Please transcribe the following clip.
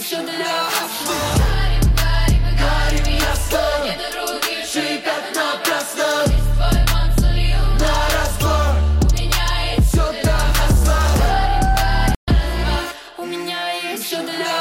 все для нас. Горим ясно, шипят напрасно. На разбор, все для нас. У меня есть все для нас.